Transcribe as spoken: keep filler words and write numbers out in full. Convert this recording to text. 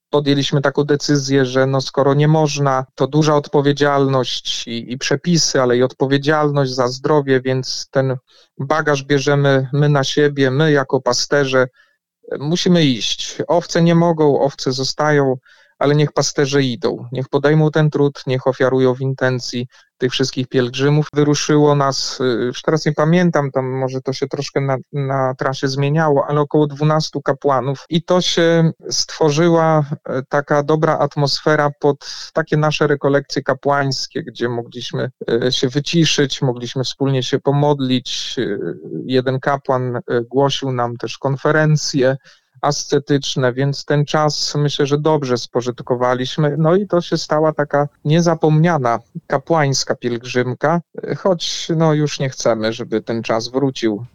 podjęliśmy taką decyzję, że no skoro nie można, to duża odpowiedzialność i, i przepisy, ale i odpowiedzialność za zdrowie, więc ten bagaż bierzemy my na siebie, my jako pasterze musimy iść. Owce nie mogą, owce zostają, ale niech pasterze idą, niech podejmą ten trud, niech ofiarują w intencji tych wszystkich pielgrzymów. Wyruszyło nas, już teraz nie pamiętam, tam może to się troszkę na, na trasie zmieniało, ale około dwunastu kapłanów i to się stworzyła taka dobra atmosfera pod takie nasze rekolekcje kapłańskie, gdzie mogliśmy się wyciszyć, mogliśmy wspólnie się pomodlić. Jeden kapłan głosił nam też konferencje ascetyczne, więc ten czas myślę, że dobrze spożytkowaliśmy. No i to się stała taka niezapomniana kapłańska pielgrzymka, choć no już nie chcemy, żeby ten czas wrócił.